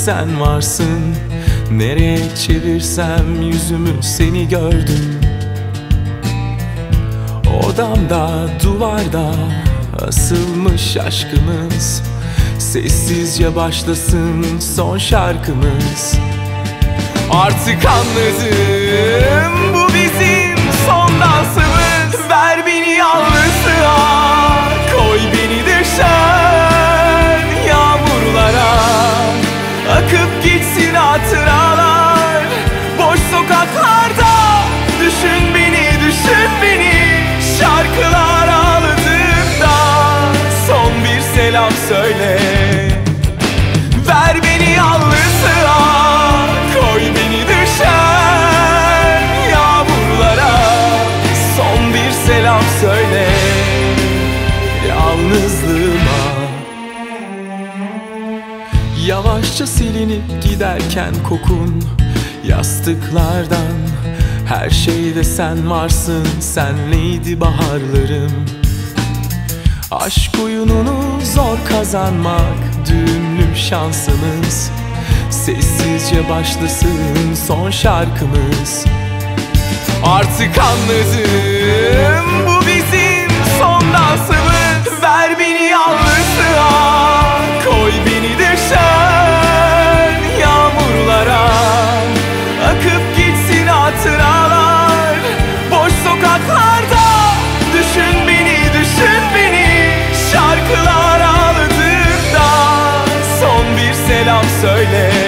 sen varsın. Nereye çevirsem yüzümü seni gördüm. Odamda duvarda asılmış aşkımız. Sessizce başlasın son şarkımız. Artık anladım, bu bizim son dansımız. Ver beni yalnızlığa, koy beni düşen yağmurlara. Akıp gitsin hatıralar boş sokaklarda. Düşün beni, düşün beni, şarkılar ağladığında. Son bir selam söyle. Ver beni yalnızlığa, koy beni düşen yağmurlara. Son bir selam söyle yalnızlığıma. Yavaşça silinip giderken kokun yastıklardan. Her şeyde sen varsın, senleydi baharlarım. Aşk oyununu zor kazanmak düğümlü şansımız. Sessizce başlasın son şarkımız. Artık anladım, bu bizim son dansımız. Ver beni yalnızlığa, koy beni düşen yağmurlara. Akıp gitsin hatıralar boş sokaklarda. Düşün beni, düşün beni, şarkılar ağladığında. Son bir selam söyle.